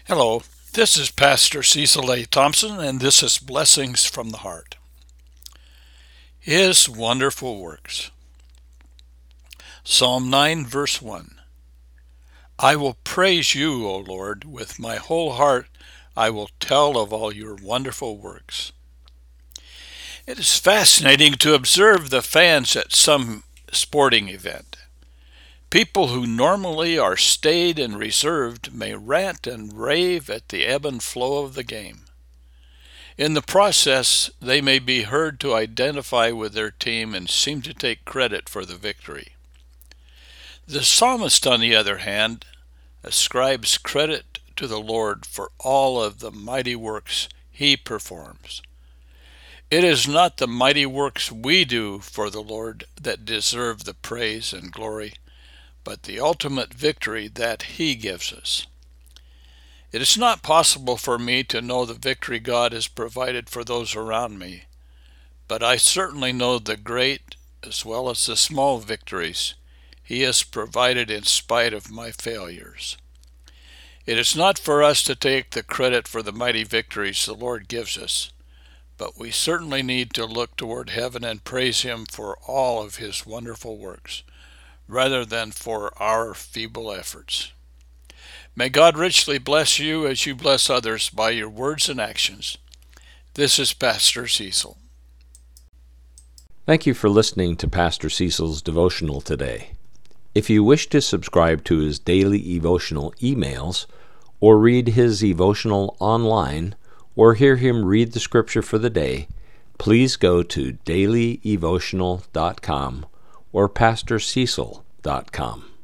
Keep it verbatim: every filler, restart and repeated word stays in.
Hello, this is Pastor Cecil A. Thompson, and this is Blessings from the Heart. His wonderful works. Psalm nine, verse one. I will praise you, O Lord, with my whole heart. I will tell of all your wonderful works. It is fascinating to observe the fans at some sporting event. People who normally are staid and reserved may rant and rave at the ebb and flow of the game. In the process, they may be heard to identify with their team and seem to take credit for the victory. The psalmist, on the other hand, ascribes credit to the Lord for all of the mighty works he performs. It is not the mighty works we do for the Lord that deserve the praise and glory, but the ultimate victory that he gives us. It is not possible for me to know the victory God has provided for those around me, but I certainly know the great as well as the small victories he has provided in spite of my failures. It is not for us to take the credit for the mighty victories the Lord gives us, but we certainly need to look toward heaven and praise him for all of his wonderful works, rather than for our feeble efforts. May God richly bless you as you bless others by your words and actions. This is Pastor Cecil. Thank you for listening to Pastor Cecil's devotional today. If you wish to subscribe to his daily devotional emails, or read his devotional online, or hear him read the scripture for the day, please go to daily devotional dot com or pastor cecil dot com.